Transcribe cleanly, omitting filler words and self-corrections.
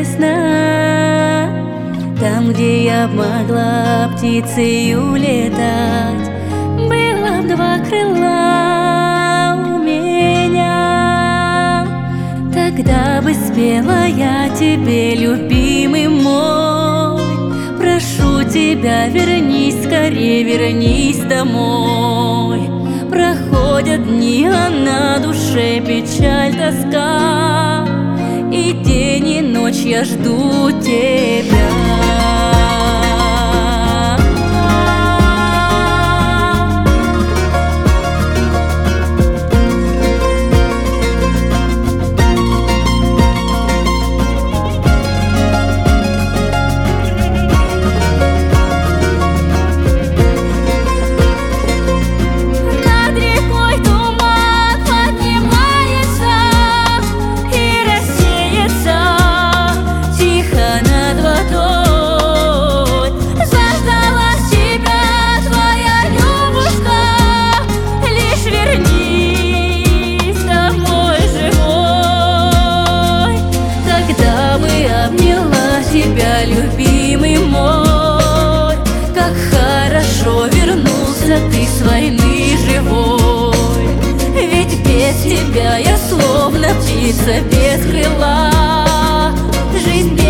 весна. Там, где я могла птицею летать, было б два крыла у меня. Тогда бы спела я тебе, любимый мой. Прошу тебя, вернись скорее, вернись домой. Проходят дни, а на душе печаль, тоска, и день и ночь я жду тебя. Тебя, любимый мой, как хорошо вернулся ты с войны живой. Ведь без тебя я словно птица без крыла. Жизнь